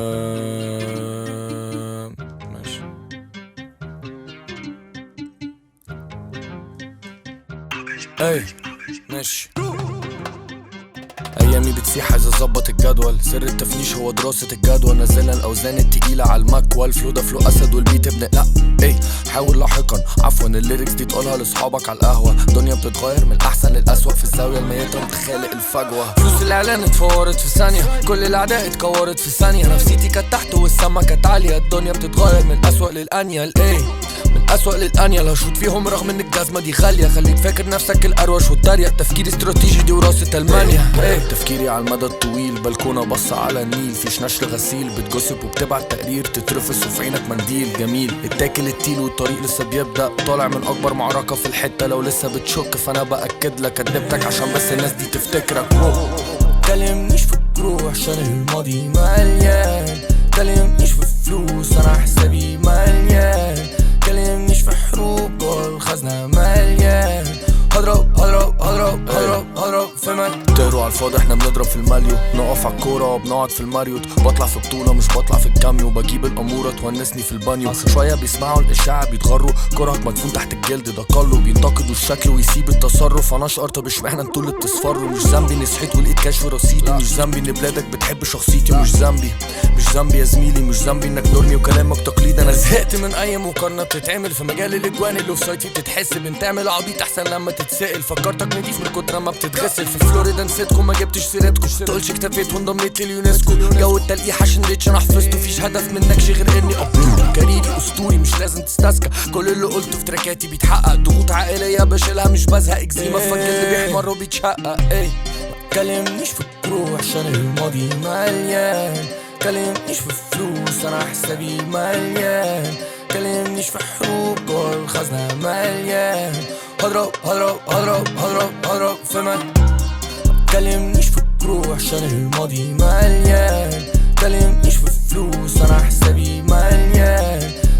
ماشي. اي ماشي. ايامي بتسيح عايز اظبط الجدول، سر التفنيش هو دراسة الجدوى، نزلنا الاوزان التقيلة على المكوى، الفلو ده فلو اسد والبيت ابن لا اي حاول لاحقا عفوا الليركس دي تقولها لاصحابك على القهوة، الدنيا بتتغير من الاحسن للاسوأ في الزاوية الميتة متخالق الفجوة، فلوس الاعلان اتفورت في ثانية، كل الاعداء اتكورت في ثانية، نفسيتي كانت تحت والسما كانت عالية، الدنيا بتتغير من الاسوأ للانيل اي من اسوأ للانيل، هشوط فيهم رغم ان الجزمة دي غالية، خليك فاكر نفسك الاروش والتريق، تفكير استراتيجي دي وراثة المانيا اي تفكيري على المدى الطويل، بلكونة بص على النيل، فيش نشر غسيل، بتجسب وبتبعت تقرير، تترفس وفي عينك منديل جميل، التاكل التيل والطريق لسه بيبدأ، طالع من اكبر معركة في الحتة، لو لسه بتشك فانا باكد لك كدبتك عشان بس الناس دي تفتكرك. كلمنيش في الجروح عشان الماضي مليان، كلمنيش في فلوس انا حسابي مليان، كلمنيش في حروب جوه الخزنة مليان، هضرب في مال تقروا على الفاضي، احنا بنضرب في الماليو، نقف على الكورة وبنقعد في الماريوت، بطلع في بطولة مش بطلع في الكاميو، بجيب الأمورة تونسني في البانيو، شوية بيسمعوا الإشاعة بيتغروا، كرهك مدفون تحت الجلد ده كله، بينتقدوا الشكل ويسيب التصرف، انا اشقر طب اشمعنى انتوا اللي بتصفروا، مش ذنبي اني صحيت ولقيت كشف رصيدي، مش ذنبي ان بلادك بتحب شخصيتي، مش ذنبي يا زميلي، مش ذنبي انك نورني وكلامك تقليد، انا زهقت من اي مقارنة بتتعمل في مجال الاجوان اللي في سايتي بتتحسب، انت اعمل عبيط احسن لما تتسأل، فكرتك نضيف من كتر ما بتتغسل، في فلوريدا نسيتكم ما جبتش سيرتكم، تقولش اكتفيت وانضميت لليونسكو، جو التلقيح عشان ريتش انا حفظته، فيش هدف منك غير اني ابطل، كاريري اسطوري مش لازم تستسكى، كل اللي قلته في تراكاتي بيتحقق، ضغوط عائلية بشيلها مش بزهق، اكزيما فك اللي بيحمر وبيتشقق ايه كلمنيش في الجروح عشان الماضي مليان، كلمنيش في فلوس انا حسابي مليان، كلمنيش في حروب جوه الخزنة مليان، هضرب في مال كلمنيش في الجروح عشان الماضي مليان، كلمنيش في فلوس انا حسابي مليان،